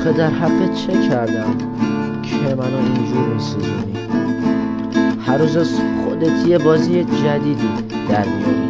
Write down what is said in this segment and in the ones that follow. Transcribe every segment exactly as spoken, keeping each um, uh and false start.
آخه در حقت چه کردم که منو اینجور میسوزونی؟ هر روز از خودت یه بازی جدیدی در میاری.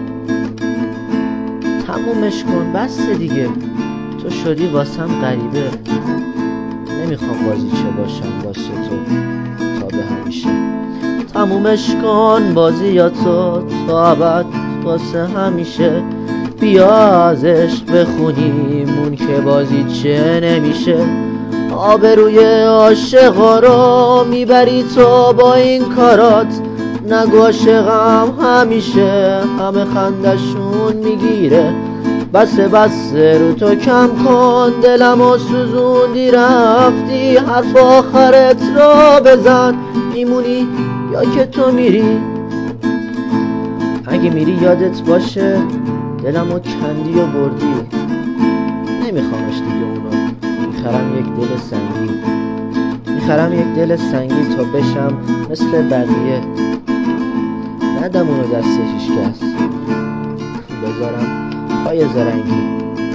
تمومش کن، بس دیگه. تو شدی واسم غریبه. نمیخوام بازی چه باشم واسه تو تا به همیشه. تمومش کن بازیاتو تا ابد واسه همیشه. بیا از عشق بخونیم اون که بازی چه نمیشه. آبروی عاشقا رو میبری تو با این کارات. نگو عاشقم همیشه همه خندشون میگیره. بسه بسه رو تو کم کن، دلمو سوزوندی رفتی. حرف آخرت رو بزن، میمونی یا که تو میری. اگه میری یادت باشه دلمو کندی و بردی. نمیخوامش دیگه اونو. میخرم یک دل سنگی. میخرم یک دل سنگی تا بشم مثل بقیه. ندم اونو دست هیچکس، بذارم پای زرنگی.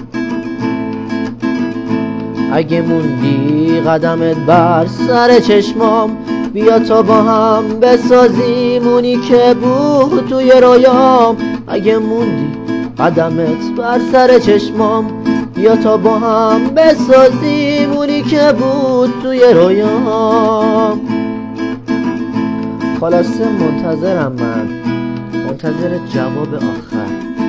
اگه موندی قدمت بر سر چشمام، بیا تا با هم بسازیم اونی که بود توی رویام. اگه موندی قدمت بر سر چشمام، بیا تا با هم بسازیم اونی که بود توی رویام. خلاصه منتظرم من، منتظر جواب آخر.